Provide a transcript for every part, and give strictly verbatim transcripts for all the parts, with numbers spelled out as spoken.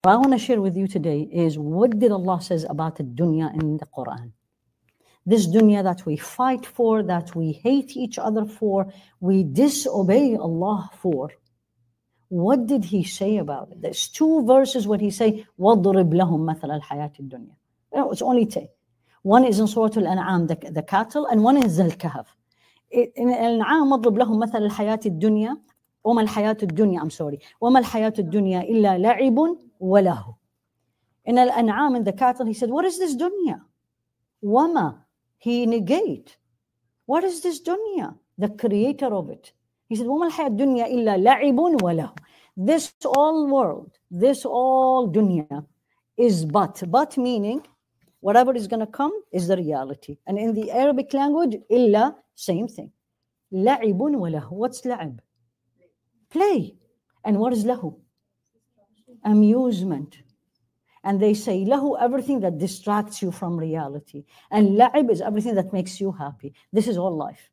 What I want to share with you today is what did Allah says about the dunya in the Quran. This dunya that we fight for, that we hate each other for, we disobey Allah for. What did He say about it? There's two verses where He say, وَضْرِبْ لَهُمْ مَثَلَ الْحَيَاةِ الدُّنْيَا. No, it's only two. One is in Surah Al-An'am, the, the cattle, and one is Al-Kahf. In Al-An'am, وَضْرِبْ لَهُمْ مَثَلَ الْحَيَاةِ الدُّنْيا وَمَا الْحَيَاةُ الدُّنْيا, I'm sorry, وَمَا الْحَيَاةُ الدُّنْيا إِلَّا لَعِبٌ وَلَهُ. In Al-An'am, in the cattle, He said, what is this dunya? وَمَا, He negate. What is this dunya? The creator of it. He said, وَمَا الْحَيَاةُ الدُّنْيَا إِلَّا لَعِبٌ وَلَهُ. This all world, this all dunya is but. But meaning, whatever is going to come is the reality. And in the Arabic language, illa, same thing. La'ibun wa lahu. What's la'ib? Play. And what is lahu? Amusement. And they say lahu, everything that distracts you from reality. And la'ib is everything that makes you happy. This is all life.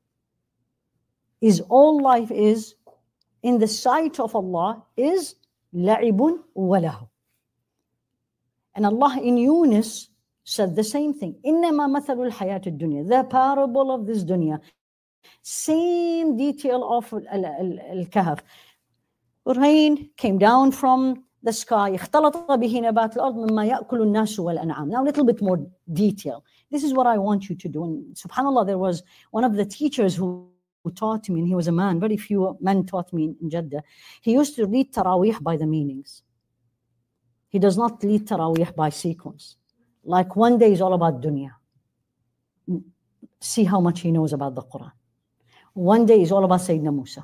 Is all life is, in the sight of Allah, is la'ibun wa lahu. And Allah in Yunus said the same thing. إِنَّمَا مَثَلُ الْحَيَاةِ الدُّنْيَا. The parable of this dunya. Same detail of Al-Kahf. Rain came down from the sky. اختلط به نبات الأرض مما يأكل الناس والأنعام. Now a little bit more detail. This is what I want you to do. And subhanAllah, there was one of the teachers who, who taught me, and he was a man, very few men taught me in Jeddah. He used to read Taraweeh by the meanings. He does not lead Taraweeh by sequence. Like one day is all about dunya. See how much he knows about the Quran. One day is all about Sayyidina Musa.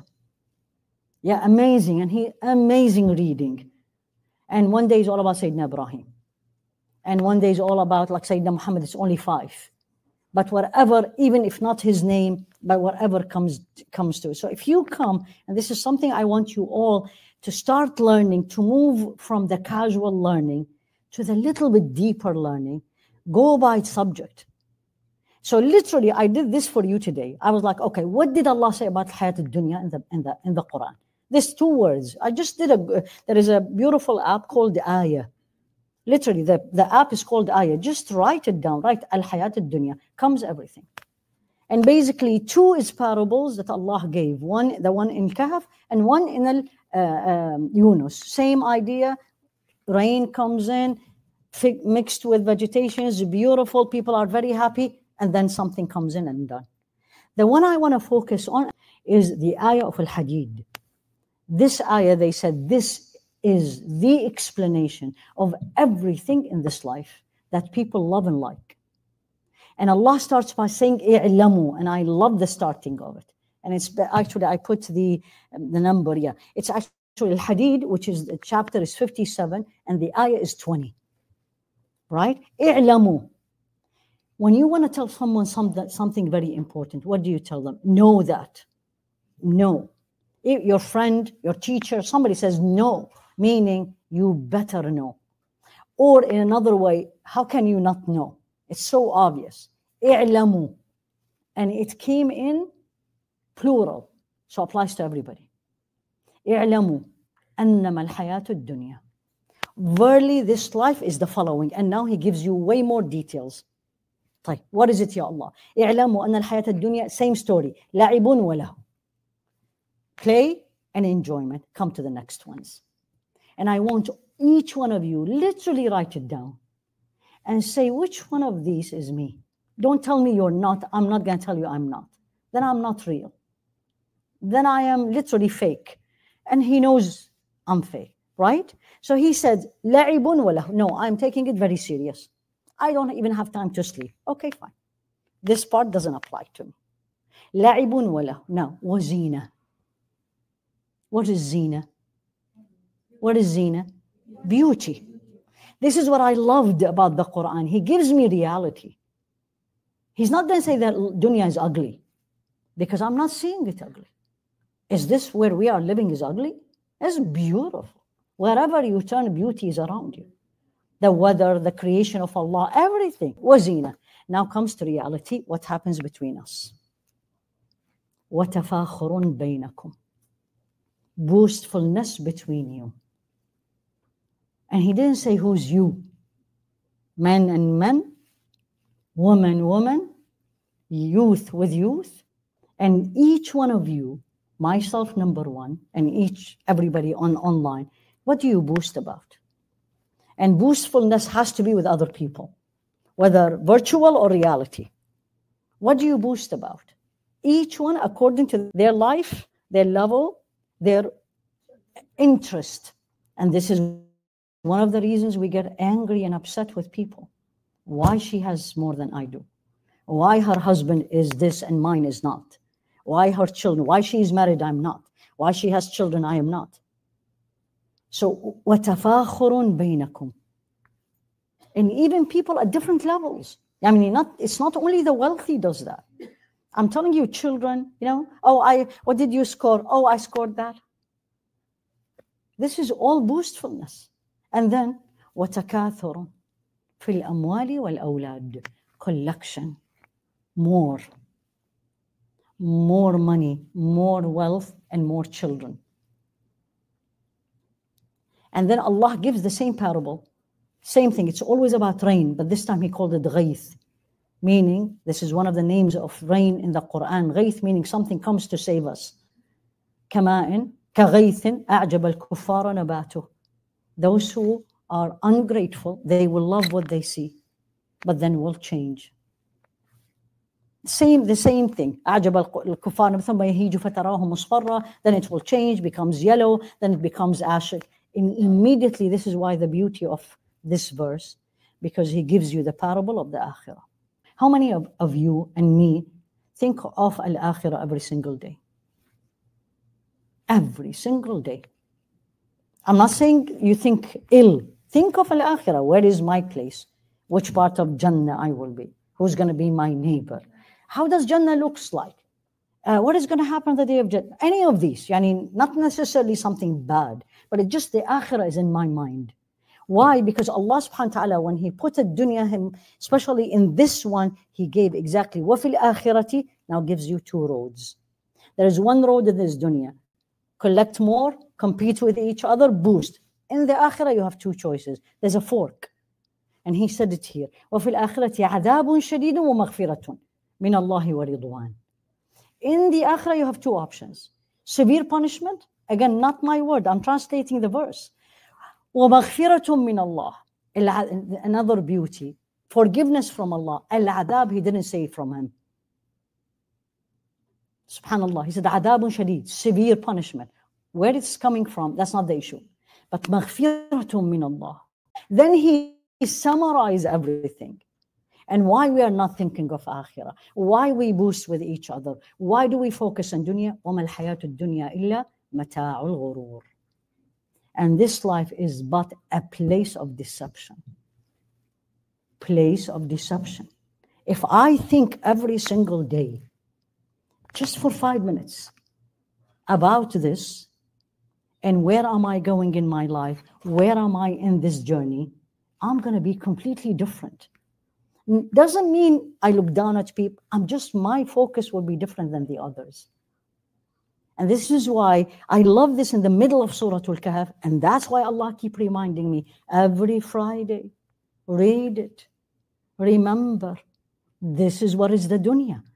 Yeah, amazing. And he, amazing reading. And one day is all about Sayyidina Ibrahim. And one day is all about, like Sayyidina Muhammad, it's only five. But whatever, even if not his name, but whatever comes, comes to it. So if you come, and this is something I want you all to start learning, to move from the casual learning to the little bit deeper learning, go by subject. So literally, I did this for you today. I was like, okay, what did Allah say about Hayat al-Dunya in the, in the, in the Quran? These two words. I just did a, there is a beautiful app called Ayah. Literally, the, the app is called Ayah. Just write it down, write Al-Hayat al-Dunya, comes everything. And basically, two is parables that Allah gave. One, the one in Kahf, and one in Al, uh, um, Yunus. Same idea, rain comes in, fig, mixed with vegetation, is beautiful, people are very happy, and then something comes in and done. The one I want to focus on is the ayah of Al-Hadid. This ayah, they said, this is the explanation of everything in this life that people love and like. And Allah starts by saying, i'lamu, and I love the starting of it. And it's actually, I put the, the number, yeah. It's actually Al-Hadid, which is, the chapter is fifty-seven, and the ayah is twenty. Right? I'lamu. When you want to tell someone something, something very important, what do you tell them? Know that. No. If your friend, your teacher, somebody says no, meaning you better know. Or in another way, how can you not know? It's so obvious. I'lamu. And it came in plural, so applies to everybody. I'lamu annama al-hayatu ad-dunya. Verily, this life is the following. And now he gives you way more details. طيب, what is it, Ya Allah? اعلموا أن الحياة الدنيا, same story. لعب وله. Play and enjoyment. Come to the next ones. And I want each one of you literally write it down and say, which one of these is me? Don't tell me you're not. I'm not going to tell you I'm not. Then I'm not real. Then I am literally fake. And he knows I'm fake, right? So he said, لعب وله. No, I'm taking it very serious. I don't even have time to sleep. Okay, fine. This part doesn't apply to me. لعب وله. Now, وزينة. What is zina? What is zina? Beauty. This is what I loved about the Quran. He gives me reality. He's not going to say that dunya is ugly, because I'm not seeing it ugly. Is this where we are living is ugly? It's beautiful. Wherever you turn, beauty is around you. The weather, the creation of Allah, everything. Wazina. Now comes to reality, what happens between us. وَتَفَاخُرٌ بَيْنَكُمْ. Boastfulness between you. And he didn't say who's you. Men and men, woman, woman, youth with youth, and each one of you, myself number one, and each, everybody on online, what do you boast about? And boastfulness has to be with other people, whether virtual or reality. What do you boast about? Each one according to their life, their level, their interest. And this is one of the reasons we get angry and upset with people. Why she has more than I do? Why her husband is this and mine is not? Why her children? Why she is married, I'm not? Why she has children, I am not? So, وَتَفَاخُرٌ بَيْنَكُمْ. And even people at different levels. I mean, not, it's not only the wealthy does that. I'm telling you, children, you know, oh, I, what did you score? Oh, I scored that. This is all boastfulness. And then, وَتَكَاثُرٌ فِي الْأَمْوَالِ وَالْأَوْلَادِ. Collection. More. More money, more wealth, and more children. And then Allah gives the same parable. Same thing, it's always about rain, but this time he called it Ghayth. Meaning, this is one of the names of rain in the Quran. Ghayth meaning something comes to save us. كَمَاءٍ كَغَيْثٍ أَعْجَبَ الْكُفَّارَ نَبَاتُهُ. Those who are ungrateful, they will love what they see, but then will change. Same, the same thing. أعجب الكفار ثم يهيج فتراه مصفرا. Then it will change, becomes yellow, then it becomes ashy. And immediately, this is why the beauty of this verse, because he gives you the parable of the akhirah. How many of, of you and me think of al-akhirah every single day? Every single day. I'm not saying you think ill. Think of al-akhirah. Where is my place? Which part of Jannah I will be? Who's going to be my neighbor? How does Jannah looks like? Uh, what is going to happen on the day of Jannah? Any of these. Yani, not necessarily something bad, but it just the akhirah is in my mind. Why? Because Allah subhanahu wa ta'ala, when he put the dunya, him, especially in this one, he gave exactly وَفِي الْآخِرَةِ, now gives you two roads. There is one road in this dunya. Collect more, compete with each other, boost. In the akhirah, you have two choices. There's a fork. And he said it here. وَفِي الْآخِرَةِ عَذَابٌ شَدِيدٌ وَمَغْفِرَةٌ مِنَ اللَّهِ وَرِضْوَانٌ. In the akhirah, you have two options. Severe punishment. Again, not my word. I'm translating the verse. وَمَغْفِرَةٌ مِنَ اللَّهِ. Another beauty. Forgiveness from Allah. Al-adab, he didn't say from him. Subhanallah. He said, adabun shadid, severe punishment. Where it's coming from, that's not the issue. But maghfiratun min Allah. Then he summarized everything. And why we are not thinking of akhirah. Why we boost with each other. Why do we focus on dunya? وَمَا الْحَيَاةُ الدُّنْيَا إِلَّا مَتَاعُ الْغُرُورِ. And this life is but a place of deception. Place of deception. If I think every single day, just for five minutes, about this, and where am I going in my life? Where am I in this journey? I'm going to be completely different. Doesn't mean I look down at people. I'm just, my focus will be different than the others. And this is why I love this in the middle of Surah Al-Kahf. And that's why Allah keep reminding me every Friday, read it. Remember, this is what is the dunya.